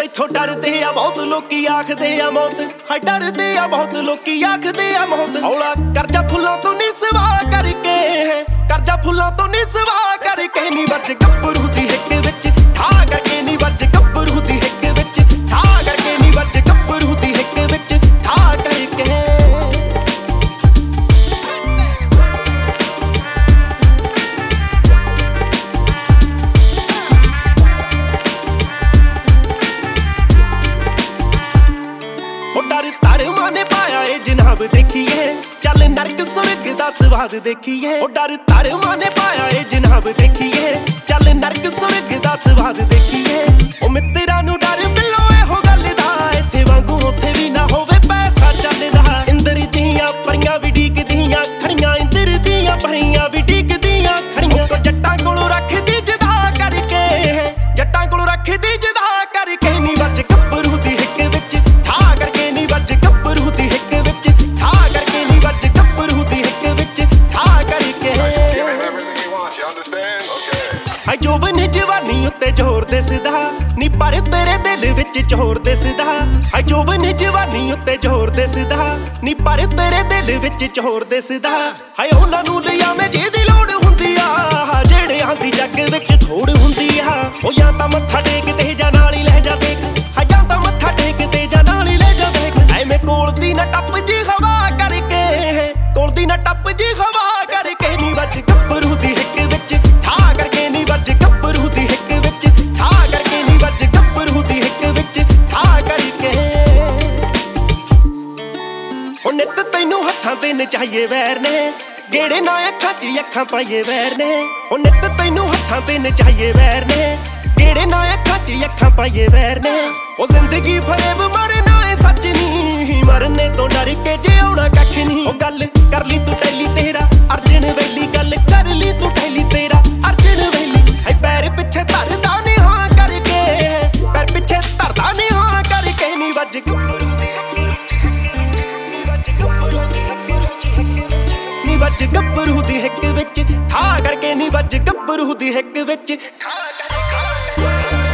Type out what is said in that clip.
ਮੈਥੋਂ ਡਰਦੇ ਆ ਬਹੁਤ ਲੋਕੀ ਆਖਦੇ ਆ ਮੌਤ ਹਾਏ ਡਰਦੇ ਆ ਬਹੁਤ ਲੋਕੀ ਆਖਦੇ ਆ ਮੌਤ ਹੌਲਾ ਕਰਜਾ ਫੁੱਲਾਂ ਤੋਂ ਨਹੀਂ ਸਵਾ ਕਰਕੇ ਕਰਜਾ ਫੁੱਲਾਂ ਤੋਂ ਨਹੀਂ ਸਵਾ ਕਰਕੇ ਨੀ ਵੱਜ ਗੱਭਰੂ ਦੀ ਹਿੱਕ ਵਿੱਚ ਠਾ ਕਰਕੇ ਨੀ ਵੱਜ ਗੱਭਰੂ ਦੀ ਹਿੱਕ ਵਿੱਚ ਠਾ ਕਰਕੇ ਨੀ ਵੱਜ ਗੱਭਰੂ ਦੀ ਹਿੱਕ ਵਿੱਚ ਠਾ ਕਰਕੇ ਧਰਮਾਂ ਨੇ ਪਾਇਆ ਏ ਜਨਾਬ ਦੇਖੀਏ ਚੱਲ ਨਰਕ ਸੁਰਗ ਦਾ ਸਵਾਦ ਦੇਖੀਏ ਉਹ ਡਰ ਧਰਮਾਂ ਨੇ ਪਾਇਆ ਏ ਜਨਾਬ ਦੇਖੀਏ ਚੱਲ ਨਰਕ ਸੁਰਗ ਦਾ ਸਵਾਦ ਦੇਖੀਏ ਉਹ ਮਿੱਤਰਾਂ ਨੂੰ ਡਰ ਮਿਲੋ ਇਹੋ ਗੱਲ ਦਾ ਇੱਥੇ ਵਾਂਗੂ ਉੱਥੇ ਵੀ ਨਾ ਹੋਵੇ ਪੈਸਾ ਚੱਲਦਾ ਇੰਦਰ ਦੀਆਂ ਪਰੀਆਂ ਵੀ ਡੀਕਦੀਆਂ ਖੜੀਆਂ ਇੰਦਰ ਦੀਆਂ ਪਰੀਆਂ ਵੀ ਡੀਕਦੀਆਂ ਖੜੀਆਂ ਜੱਟਾਂ ਕੋਲੋਂ ਰੱਖਦੀ ਜਦਾ ਕਰਕੇ ਜੱਟਾਂ ਕੋਲੋਂ ਰੱਖਦੀ ਜਦਾ ਕਰਕੇ ਨੀ ਵੱਜ ਗੱਭਰੂ ਦੀ ਹਿੱਕ ਵਿੱਚ ਠਾ ਕਰਕੇ ਨੀ ਵੱਜ ਗੱਭਰੂ ਦੀ ਹਿੱਕ ਵਿੱਚ ਠਾ ਕਰਕੇ ਨੀ ਵੱਜ ਗੱਭਰੂ ਦੀ ਹਿੱਕ ਵਿੱਚ ਠਾ ਕਰਕੇ ਹਾਏ ਜੋਬਨ ਜਵਾਨੀ ਉੱਤੇ ਜ਼ੋਰ ਦਿਸਦਾ ਨੀ ਪਰ ਤੇਰੇ ਦਿਲ ਵਿੱਚ ਜ਼ੋਰ ਦਿਸਦਾ ਹਾਏ ਜੋਬਨ ਜਵਾਨੀ ਉੱਤੇ ਜ਼ੋਰ ਦਿਸਦਾ ਨੀ ਪਰ ਤੇਰੇ ਦਿਲ ਵਿੱਚ ਜ਼ੋਰ ਦਿਸਦਾ ਹਾਏ ਉਹਨਾਂ ਨੂੰ ਲਿਆਵੇਂ ਜਿਹਦੀ ਲੋੜ ਹੁੰਦੀ ਆ ਜਿਹੜੇ ਆਂਦੀ ਜੱਗ ਵਿੱਚ ਥੋੜ ਹੁੰਦੀ ਆ ਉਹ ਜਾਂ ਤਾਂ ਮੱਥਾ ਟੇਕਦੇ ਜਾਂ ਨਾਲ ਹੀ ਲੈ ਜਾ ਦੇਖ ਹਾਂ ਜਾਂ ਤਾਂ ਮੱਥਾ ਟੇਕਦੇ ਜਾਂ ਨਾਲ ਹੀ ਲੈ ਜਾ ਦੇਖ ਐਵੇਂ ਕੋਲ ਦੀ ਨਾ ਟੱਪ ਜੀ ਹਵਾ ਕਰਕੇ ਕੋਲ ਦੀ ਨਾ ਟੱਪ ਜੀ ਹਵਾ ਕਰਕੇ ਨੀ ਵੱਜ ਗੱਭਰੂ ਦੀ ਹਿੱਕ ਵਿੱਚ ਠਾ ਕਰਕੇ ਨੀ ਵੱਜ ਗੱਭਰੂ ਦੀ ਹਿੱਕ ਵਿੱਚ ਠਾ ਕਰਕੇ ਨੀ ਵੱਜ ਗੱਭਰੂ ਦੀ ਹਿੱਕ ਵਿੱਚ ਠਾ ਕਰਕੇ ਉਹ ਨਿੱਤ ਤੈਨੂੰ ਹੱਥਾਂ ਤੇ ਨਚਾਈਏ ਵੈਰ ਨੇ ਜਿਹੜੇ ਨਾ ਅੱਖਾਂ 'ਚ ਅੱਖਾਂ ਪਾਈਏ ਵੈਰ ਨੇ ਉਹ ਨਿੱਤ ਤੈਨੂੰ ਹੱਥਾਂ ਤੇ ਨਚਾਈਏ ਵੈਰ ਨੇ ਜਿਹੜੇ ਨਾ ਅੱਖਾਂ 'ਚ ਅੱਖਾਂ ਪਾਈਏ ਵੈਰ ਨੇ ਉਹ ਜ਼ਿੰਦਗੀ ਫਰੇਬ ਮਰਨਾ ਏ ਸੱਚ ਨਹੀਂ ਮਰਨੇ ਤੋਂ ਡਰ ਕੇ ਜਿਉਣਾ ਕੱਖ ਨਹੀਂ ਉਹ ਗੱਲ ਕਰ ਲਈ ਤੂੰ ਟੈਲੀ ਤੇਰਾ ਅਰਜਨ ਵੈਲੀ ਗੱਲ ਕਰ ਲਈ ਤੂੰ ਟੈਲੀ ਤੇਰਾ ਅਰਜਨ ਵੈਲੀ ਐ ਪੈਰ ਪਿੱਛੇ ਧਰਦਾ ਨਹੀਂ ਹਾਂ ਕਰਕੇ ਪੈਰ ਪਿੱਛੇ ਧਰਦਾ ਨਹੀਂ ਹਾਂ ਕਰਕੇ ਨੀ ਵੱਜ ਗੱਭਰੂ ਦੀ ਵੱਜ ਗੱਭਰੂ ਦੀ ਹਿੱਕ ਵਿੱਚ ਠਾ ਕਰਕੇ ਨੀ ਵੱਜ ਗੱਭਰੂ ਦੀ ਹਿੱਕ ਵਿੱਚ ਠਾ ਕਰਕੇ